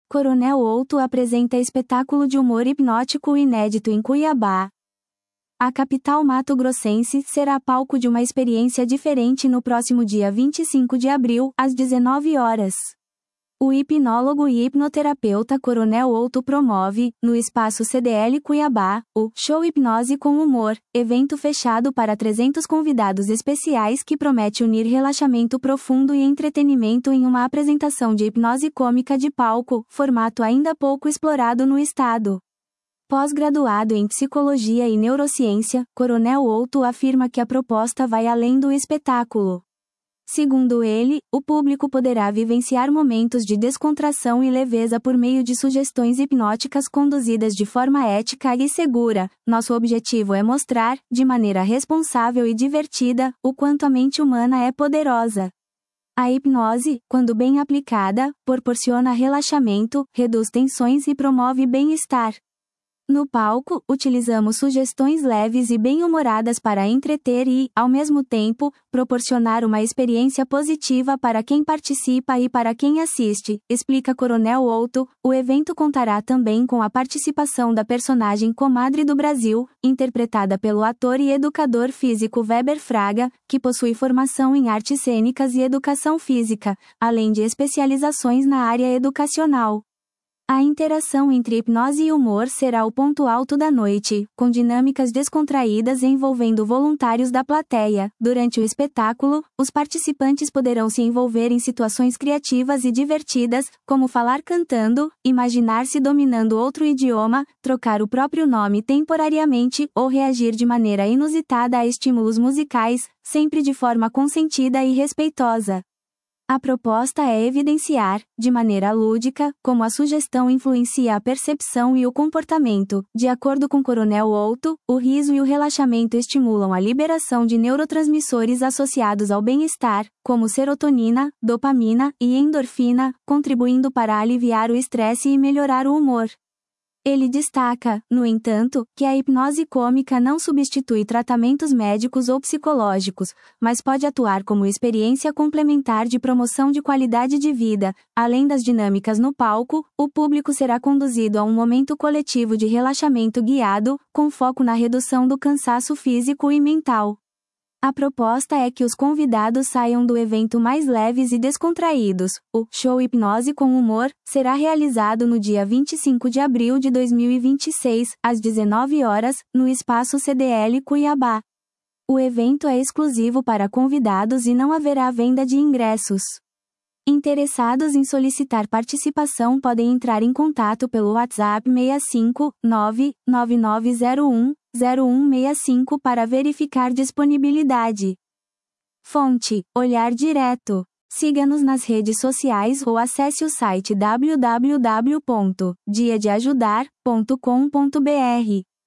Coronel Outto apresenta espetáculo de humor hipnótico inédito em Cuiabá. A capital mato-grossense será palco de uma experiência diferente no próximo dia 25 de abril, às 19 horas. O hipnólogo e hipnoterapeuta Coronel Outto promove, no Espaço CDL Cuiabá, o Show Hipnose com Humor, evento fechado para 300 convidados especiais que promete unir relaxamento profundo e entretenimento em uma apresentação de hipnose cômica de palco, formato ainda pouco explorado no estado. Pós-graduado em Psicologia e Neurociência, Coronel Outto afirma que a proposta vai além do espetáculo. Segundo ele, o público poderá vivenciar momentos de descontração e leveza por meio de sugestões hipnóticas conduzidas de forma ética e segura. Nosso objetivo é mostrar, de maneira responsável e divertida, o quanto a mente humana é poderosa. A hipnose, quando bem aplicada, proporciona relaxamento, reduz tensões e promove bem-estar. No palco, utilizamos sugestões leves e bem-humoradas para entreter e, ao mesmo tempo, proporcionar uma experiência positiva para quem participa e para quem assiste, explica Coronel Outto. O evento contará também com a participação da personagem Comadre do Brasil, interpretada pelo ator e educador físico Weber Fraga, que possui formação em artes cênicas e educação física, além de especializações na área educacional. A interação entre hipnose e humor será o ponto alto da noite, com dinâmicas descontraídas envolvendo voluntários da plateia. Durante o espetáculo, os participantes poderão se envolver em situações criativas e divertidas, como falar cantando, imaginar-se dominando outro idioma, trocar o próprio nome temporariamente ou reagir de maneira inusitada a estímulos musicais, sempre de forma consentida e respeitosa. A proposta é evidenciar, de maneira lúdica, como a sugestão influencia a percepção e o comportamento. De acordo com Coronel Outto, o riso e o relaxamento estimulam a liberação de neurotransmissores associados ao bem-estar, como serotonina, dopamina e endorfina, contribuindo para aliviar o estresse e melhorar o humor. Ele destaca, no entanto, que a hipnose cômica não substitui tratamentos médicos ou psicológicos, mas pode atuar como experiência complementar de promoção de qualidade de vida. Além das dinâmicas no palco, o público será conduzido a um momento coletivo de relaxamento guiado, com foco na redução do cansaço físico e mental. A proposta é que os convidados saiam do evento mais leves e descontraídos. O Show Hipnose com Humor será realizado no dia 25 de abril de 2026, às 19 horas, no Espaço CDL Cuiabá. O evento é exclusivo para convidados e não haverá venda de ingressos. Interessados em solicitar participação podem entrar em contato pelo WhatsApp 65 99901 0165 para verificar disponibilidade. Fonte: Olhar Direto. Siga-nos nas redes sociais ou acesse o site www.diadeajudar.com.br.